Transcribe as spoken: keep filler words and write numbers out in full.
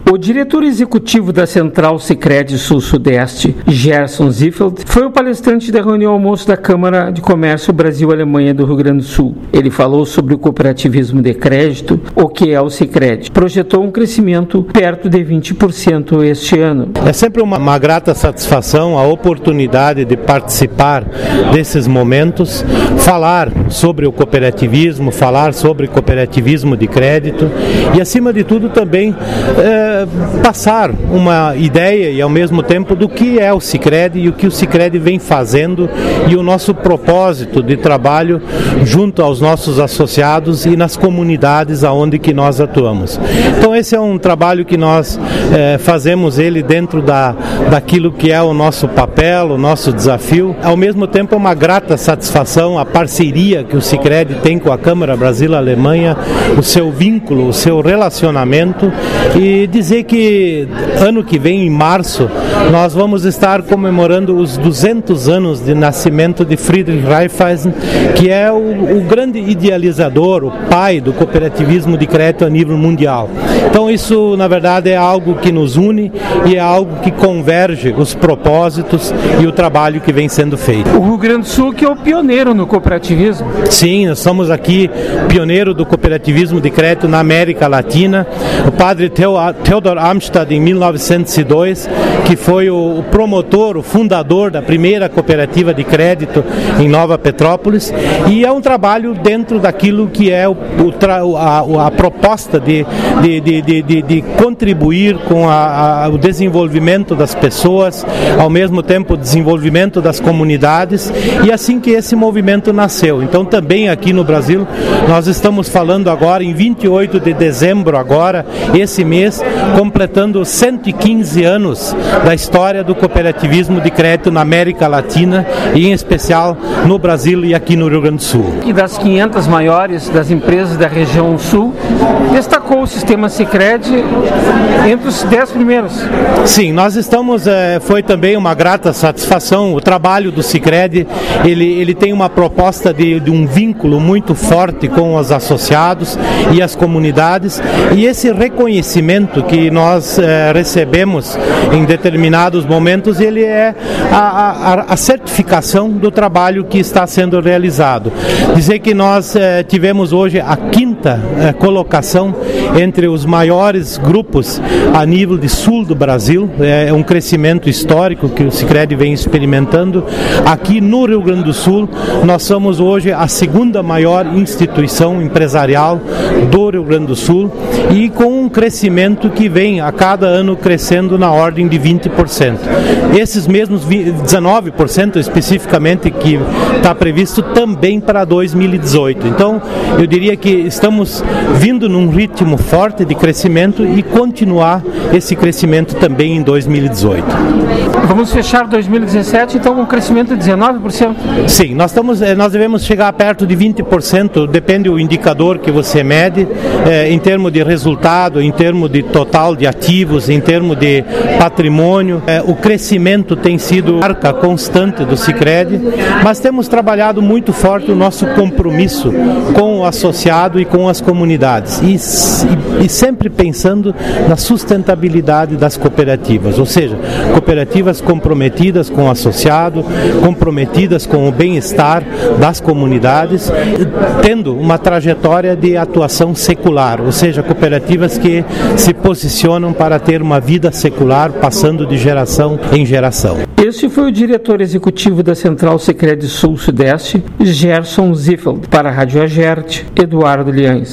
O diretor executivo da Central Sicredi Sul-Sudeste, Gerson Ziffeld, foi o palestrante da reunião almoço da Câmara de Comércio Brasil-Alemanha do Rio Grande do Sul. Ele falou sobre o cooperativismo de crédito, o que é o Sicredi. Projetou um crescimento perto de vinte por cento este ano. É sempre uma, uma grata satisfação a oportunidade de participar desses momentos, falar sobre o cooperativismo, falar sobre cooperativismo de crédito e, acima de tudo, também é, passar uma ideia e ao mesmo tempo do que é o Sicredi e o que o Sicredi vem fazendo e o nosso propósito de trabalho junto aos nossos associados e nas comunidades aonde que nós atuamos. Então esse é um trabalho que nós é, fazemos ele dentro da, daquilo que é o nosso papel, o nosso desafio. Ao mesmo tempo é uma grata satisfação a parceria que o Sicredi tem com a Câmara Brasil-Alemanha, o seu vínculo, o seu relacionamento, e dizer que ano que vem, em março, nós vamos estar comemorando os duzentos anos de nascimento de Friedrich Raiffeisen, que é o, o grande idealizador, o pai do cooperativismo de crédito a nível mundial. Então isso, na verdade, é algo que nos une e é algo que converge os propósitos e o trabalho que vem sendo feito. O Rio Grande do Sul que é o pioneiro no cooperativismo. Sim, nós somos aqui pioneiro do cooperativismo de crédito na América Latina. O padre Theodor Amstad, em mil novecentos e dois, que foi o promotor, o fundador da primeira cooperativa de crédito em Nova Petrópolis, e é um trabalho dentro daquilo que é o, o, a, a proposta de, de, de, de, de contribuir com a, a, o desenvolvimento das pessoas, ao mesmo tempo o desenvolvimento das comunidades, e assim que esse movimento nasceu. Então também aqui no Brasil nós estamos falando agora em vinte e oito de dezembro agora, esse mês, completando cento e quinze anos da história do cooperativismo de crédito na América Latina e em especial no Brasil e aqui no Rio Grande do Sul. E das quinhentas maiores das empresas da região sul, destacou o sistema Sicredi entre os dez primeiros. Sim, nós estamos, é, foi também uma grata satisfação, o trabalho do Sicredi, ele, ele tem uma proposta de, de um vínculo muito forte com os associados e as comunidades, e esse reconhecimento que nós eh, recebemos em determinados momentos, ele é a, a, a certificação do trabalho que está sendo realizado. Dizer que nós eh, tivemos hoje a quinta eh, colocação entre os maiores grupos a nível de sul do Brasil, é um crescimento histórico que o Sicredi vem experimentando. Aqui no Rio Grande do Sul, nós somos hoje a segunda maior instituição empresarial do Rio Grande do Sul e com um crescimento que vem a cada ano crescendo na ordem de vinte por cento. Esses mesmos dezenove por cento especificamente que está previsto também para dois mil e dezoito. Então, eu diria que estamos vindo num ritmo forte de crescimento e continuar esse crescimento também em dois mil e dezoito. Vamos fechar dois mil e dezessete então com um crescimento de dezenove por cento? Sim, nós, estamos, nós devemos chegar perto de vinte por cento, depende do indicador que você mede, é, em termos de resultado, em termos de total de ativos, em termos de patrimônio. É, o crescimento tem sido marca constante do Sicredi, mas temos trabalhado muito forte o nosso compromisso com o associado e com as comunidades e, e, e sempre pensando na sustentabilidade das cooperativas, ou seja, cooperativas comprometidas com o associado, comprometidas com o bem-estar das comunidades, tendo uma trajetória de atuação secular, ou seja, cooperativas que se posicionam para ter uma vida secular, passando de geração em geração. Este foi o diretor executivo da Central Sicredi Sul-Sudeste, Gerson Ziffeld. Para a Rádio Agerte, Eduardo Liães.